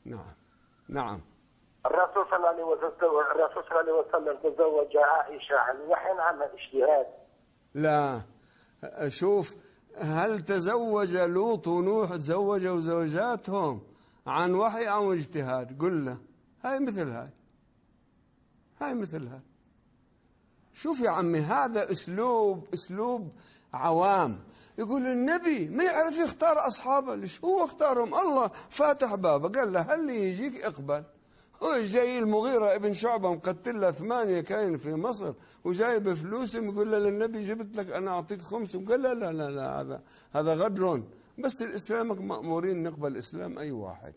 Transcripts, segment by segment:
نعم نعم. الرسول صلى الله عليه وسلم تزوج عائشة عن وحي عن اجتهاد. لا، شوف، هل تزوج لوط ونوح تزوجوا زوجاتهم عن وحي أو اجتهاد؟ قل له هاي مثل هاي مثل هاي. شوف يا عمي، هذا أسلوب عوام. يقول النبي ما يعرف يختار أصحابه. ليش؟ هو اختارهم، الله فاتح بابه قال له هل يجيك اقبل. هو جاي المغيرة ابن شعبة مقتل له 8 كاين في مصر وجايب فلوسهم، يقول له للنبي جبت لك أنا أعطيك 5. وقال لا لا لا لا، هذا غدر. بس الإسلامك مأمورين نقبل إسلام أي واحد.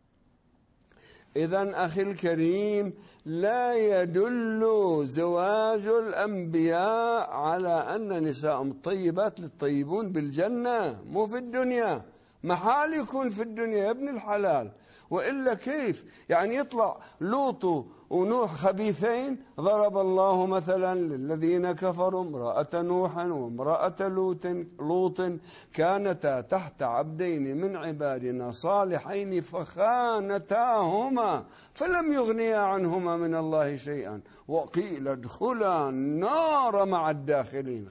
إذن أخي الكريم، لا يدل زواج الأنبياء على أن نساءهم طيبات للطيبون بالجنة، مو في الدنيا. محال يكون في الدنيا يا ابن الحلال، وإلا كيف يعني يطلع لوط ونوح خبيثين؟ ضرب الله مثلا للذين كفروا امرأة نوح وامرأة لوط كانتا تحت عبدين من عبادنا صالحين فخانتاهما فلم يغنيا عنهما من الله شيئا وقيل ادخلا النار مع الداخلين.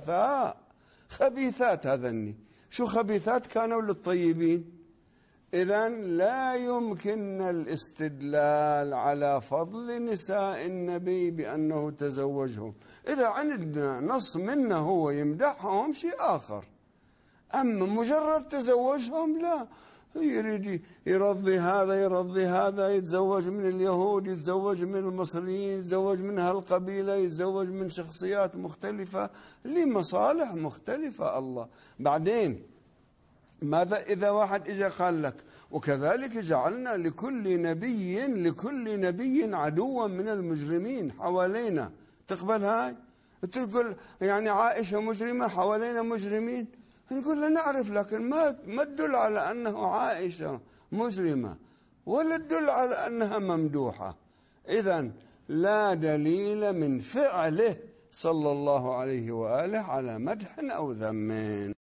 خبيثات هذني. شو خبيثات؟ كانوا للطيبين. إذن لا يمكن الاستدلال على فضل نساء النبي بأنه تزوجهم. إذا عندنا نص منه هو يمدحهم شيء آخر، أما مجرد تزوجهم لا. يريد يرضي هذا، يتزوج من اليهود، يتزوج من المصريين، يتزوج من هالقبيلة، يتزوج من شخصيات مختلفة لمصالح مختلفة. الله بعدين ماذا إذا واحد إجا قال لك وكذلك جعلنا لكل نبي عدوا من المجرمين حوالينا؟ تقبل هاي؟ تقول يعني عائشة مجرمة حوالينا مجرمين؟ نقول لا نعرف، لكن ما تدل على أنه عائشة مجرمة ولا تدل على أنها ممدوحة. إذن لا دليل من فعله صلى الله عليه وآله على مدح أو ذم.